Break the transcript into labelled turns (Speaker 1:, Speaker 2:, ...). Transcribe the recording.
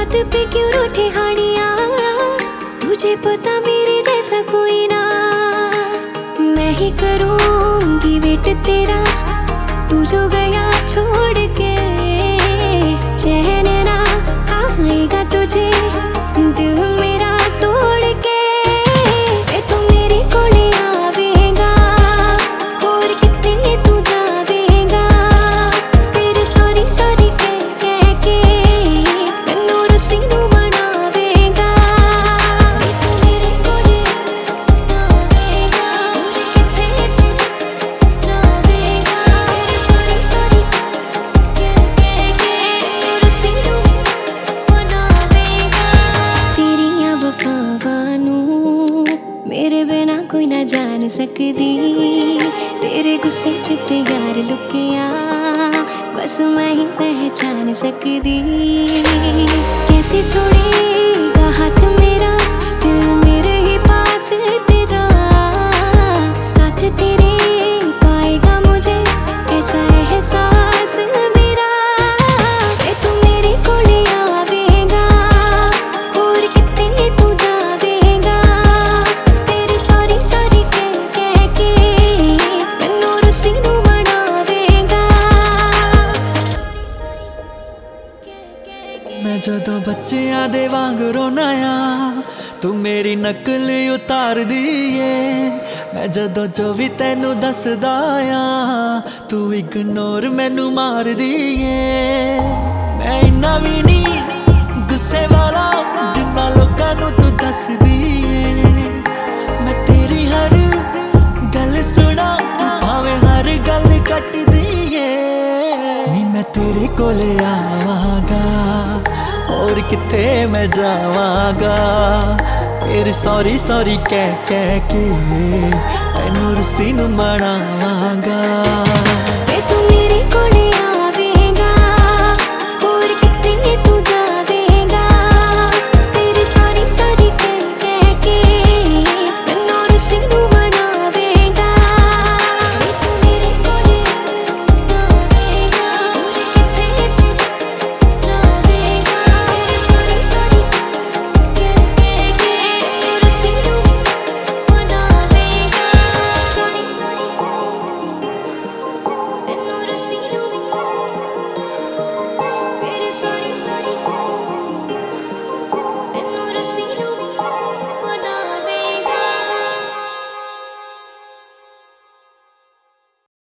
Speaker 1: बात पे क्यों रूठे हानिया, तुझे पता मेरे जैसा कोई ना। मैं ही करूँगी वेट तेरा, तू जो गया छोड़ के, चैन ना आएगा तुझे दिल मेरा तोड़ के। तू मेरे कोले आवेगा और कितने तू जावेगा, तेरे सॉरी सॉरी कह के मैनू रुसी नू मनावेगा। तू मेरे कोले आवेगा और कितने तू जावेगा, तेरे सॉरी सॉरी कह के मैनू रुसी नू मनावेगा। तेरियां वफावां नू मेरे बिना कोई ना जान सकदी, तेरे गुस्से च प्यार लुकिया बस मैं ही पहचान सकदी। कैसे छोड़ेगा हाथ मेरा, दिल मेरे ही पास तेरा, साथ तेरे पाएगा मुझे ऐसा एहसास मेरा। तू मेरे कोले आवेगा और कितने तू जावेगा, तेरी सॉरी सॉरी कह के मैनू रुसी नू मनावेगा।
Speaker 2: मैं जदों बच्चियां दे वांग रोना आ, तू मेरी नकल उतार दीए। मैं जदों जो भी तैनू दसदा आ, तू इग्नोर मैनू मार दीए। मैं इन्ना भी नहीं गुस्से वाला जिन्ना लोकां नू तू दस दीए। मैं तेरी हर गल सुना भावें हर गल कट दीए। नी मैं तेरे कोले आवांगा और किथे मैं जावांगा, तेरी सॉरी सॉरी कह के तैनू रुसी नू मनावांगा।